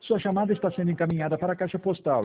Sua chamada está sendo encaminhada para a caixa postal